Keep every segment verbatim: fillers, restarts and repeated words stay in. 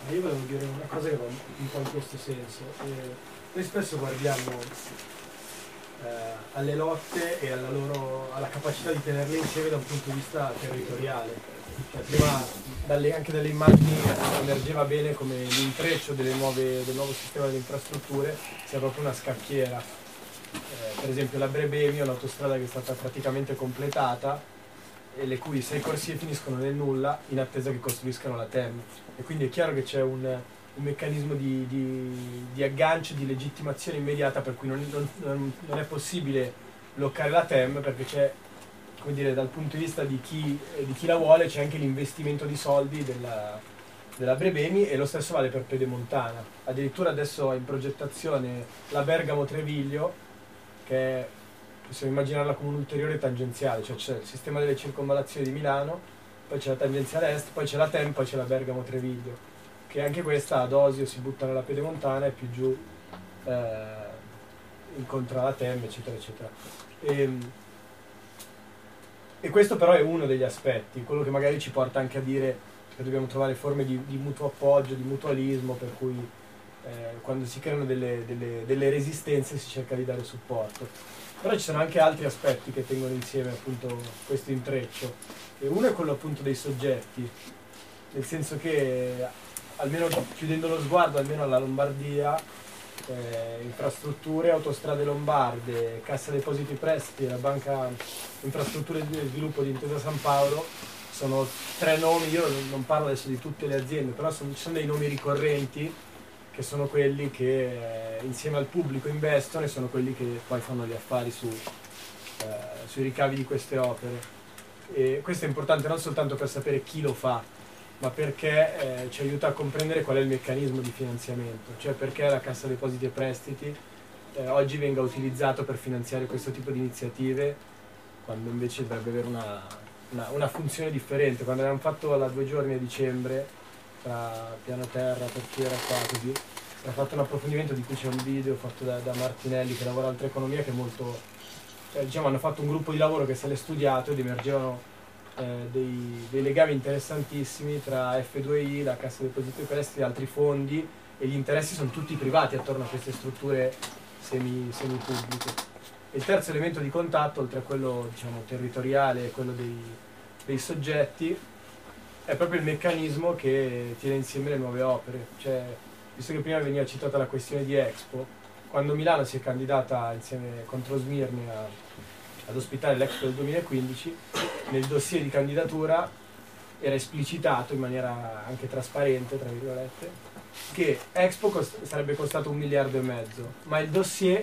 Io volevo dire una cosa che va un po' in questo senso. Eh, noi spesso guardiamo eh, alle lotte e alla loro alla capacità di tenerle insieme da un punto di vista territoriale. Cioè, prima dalle, anche dalle immagini emergeva bene come l'intreccio delle nuove, del nuovo sistema delle infrastrutture sia proprio una scacchiera. Eh, per esempio la Brebemi è un'autostrada che è stata praticamente completata e le cui sei corsie finiscono nel nulla in attesa che costruiscano la T E M. E quindi è chiaro che c'è un, un meccanismo di, di, di aggancio, di legittimazione immediata, per cui non, non, non è possibile bloccare la T E M, perché c'è, come dire, dal punto di vista di chi, di chi la vuole, c'è anche l'investimento di soldi della, della Brebemi, e lo stesso vale per Pedemontana. Addirittura adesso è in progettazione la Bergamo-Treviglio, che è, possiamo immaginarla come un ulteriore tangenziale, cioè c'è il sistema delle circonvallazioni di Milano, poi c'è la tangenziale est, poi c'è la T E M, poi c'è la Bergamo-Treviglio, che anche questa ad Osio si butta nella Pedemontana e più giù eh, incontra la T E M, eccetera, eccetera. E, e questo però è uno degli aspetti, quello che magari ci porta anche a dire che dobbiamo trovare forme di, di mutuo appoggio, di mutualismo, per cui eh, quando si creano delle, delle, delle resistenze si cerca di dare supporto. Però ci sono anche altri aspetti che tengono insieme appunto questo intreccio, e uno è quello appunto dei soggetti, nel senso che almeno chiudendo lo sguardo almeno alla Lombardia, eh, infrastrutture, autostrade lombarde, Cassa Depositi e Prestiti e la Banca Infrastrutture e Sviluppo di Intesa San Paolo sono tre nomi. Io non parlo adesso di tutte le aziende, però sono, ci sono dei nomi ricorrenti che sono quelli che eh, insieme al pubblico investono e sono quelli che poi fanno gli affari su, eh, sui ricavi di queste opere. E questo è importante non soltanto per sapere chi lo fa, ma perché eh, ci aiuta a comprendere qual è il meccanismo di finanziamento, cioè perché la Cassa Depositi e Prestiti eh, oggi venga utilizzato per finanziare questo tipo di iniziative, quando invece dovrebbe avere una, una, una funzione differente. Quando abbiamo fatto la due giorni a dicembre, tra piano terra, per chi era qua, così, ha fatto un approfondimento di cui c'è un video fatto da, da Martinelli, che lavora Altra Economia, che è molto, cioè, diciamo, hanno fatto un gruppo di lavoro che se l'è studiato ed emergevano eh, dei, dei legami interessantissimi tra F due I, la Cassa Depositi e Prestiti e altri fondi, e gli interessi sono tutti privati attorno a queste strutture semi, semi pubbliche. E il terzo elemento di contatto, oltre a quello, diciamo, territoriale e quello dei, dei soggetti, è proprio il meccanismo che tiene insieme le nuove opere. Cioè, visto che prima veniva citata la questione di Expo, quando Milano si è candidata insieme contro Smirne a, ad ospitare l'Expo del duemilaquindici, nel dossier di candidatura era esplicitato in maniera anche trasparente, tra virgolette, che Expo cost- sarebbe costato un miliardo e mezzo, ma il dossier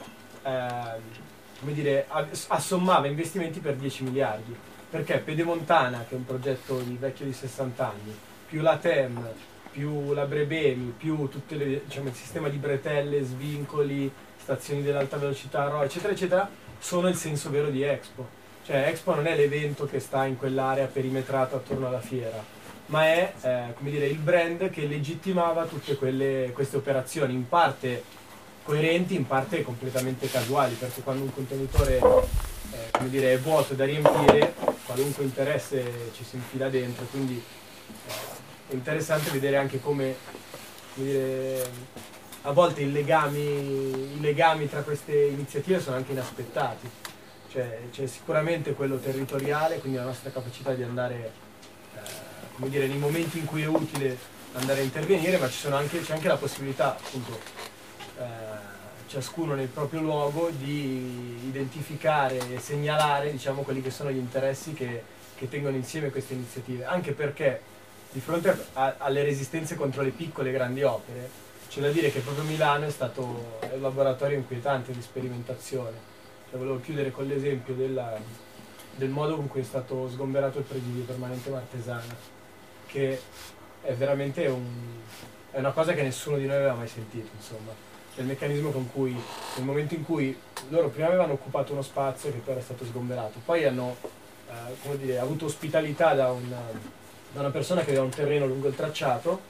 eh, come dire, assommava investimenti per dieci miliardi. Perché Pedemontana, che è un progetto di vecchio di sessanta anni, più la T E M, più la Brebemi, più tutto diciamo, il sistema di bretelle, svincoli, stazioni dell'alta velocità, R O, eccetera, eccetera, sono il senso vero di Expo. Cioè Expo non è l'evento che sta in quell'area perimetrata attorno alla fiera, ma è eh, come dire, il brand che legittimava tutte quelle, queste operazioni, in parte coerenti, in parte completamente casuali, perché quando un contenitore eh, come dire, è vuoto da riempire, qualunque interesse ci si infila dentro, quindi eh, è interessante vedere anche come, come dire, a volte i legami, i legami tra queste iniziative sono anche inaspettati. Cioè, c'è sicuramente quello territoriale, quindi la nostra capacità di andare, eh, come dire, nei momenti in cui è utile andare a intervenire, ma ci sono anche, c'è anche la possibilità, appunto, eh, ciascuno nel proprio luogo, di identificare e segnalare, diciamo, quelli che sono gli interessi che, che tengono insieme queste iniziative, anche perché di fronte a, alle resistenze contro le piccole e grandi opere c'è da dire che proprio Milano è stato è un laboratorio inquietante di sperimentazione. Cioè, volevo chiudere con l'esempio della, del modo con cui è stato sgomberato il presidio permanente Martesana, che è veramente un, è una cosa che nessuno di noi aveva mai sentito, insomma. Cioè, il meccanismo con cui, nel momento in cui loro prima avevano occupato uno spazio che poi era stato sgomberato, poi hanno eh, come dire, avuto ospitalità da, una, da una persona che aveva un terreno lungo il tracciato,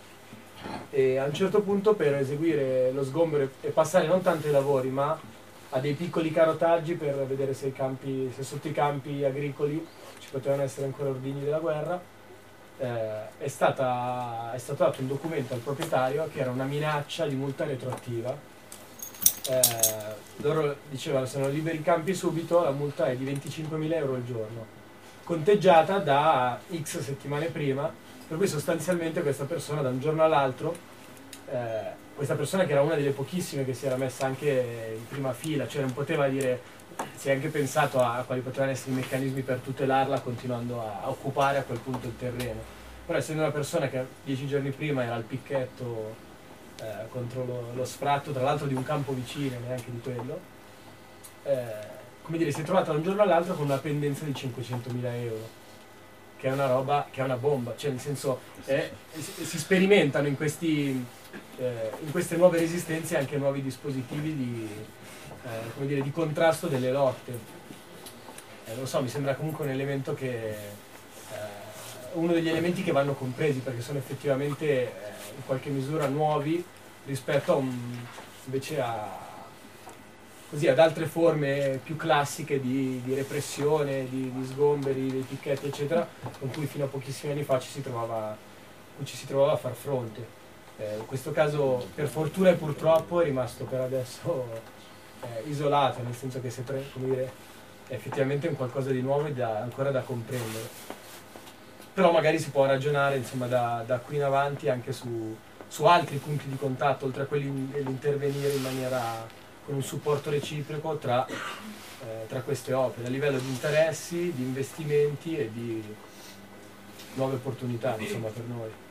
e a un certo punto, per eseguire lo sgombero e passare non tanto ai lavori ma a dei piccoli carotaggi per vedere se, i campi, se sotto i campi agricoli ci potevano essere ancora ordigni della guerra, eh, è, stata, è stato dato un documento al proprietario che era una minaccia di multa retroattiva. Eh, loro dicevano se non liberi i campi subito la multa è di venticinquemila euro al giorno, conteggiata da X settimane prima, per cui sostanzialmente questa persona da un giorno all'altro, eh, questa persona che era una delle pochissime che si era messa anche in prima fila, cioè non poteva dire, si è anche pensato a quali potevano essere i meccanismi per tutelarla continuando a, a occupare a quel punto il terreno, però essendo una persona che dieci giorni prima era al picchetto eh, contro lo, lo sfratto, tra l'altro di un campo vicino, neanche di quello, eh, come dire, si è trovata da un giorno all'altro con una pendenza di cinquecentomila euro, che è una roba, che è una bomba, cioè nel senso eh, si sperimentano in, questi, eh, in queste nuove resistenze anche nuovi dispositivi di, eh, come dire, di contrasto delle lotte. Eh, non so, mi sembra comunque un elemento che, eh, uno degli elementi che vanno compresi, perché sono effettivamente eh, in qualche misura nuovi rispetto a un, invece a così ad altre forme più classiche di, di repressione, di, di sgomberi, dei picchetti eccetera, con cui fino a pochissimi anni fa ci si trovava, cui ci si trovava a far fronte. Eh, in questo caso per fortuna e purtroppo è rimasto per adesso eh, isolato, nel senso che se pre, come dire, è effettivamente un qualcosa di nuovo e da, ancora da comprendere. Però magari si può ragionare insomma, da, da qui in avanti anche su, su altri punti di contatto, oltre a quelli dell'intervenire in maniera con un supporto reciproco tra, eh, tra queste opere, a livello di interessi, di investimenti e di nuove opportunità insomma, per noi.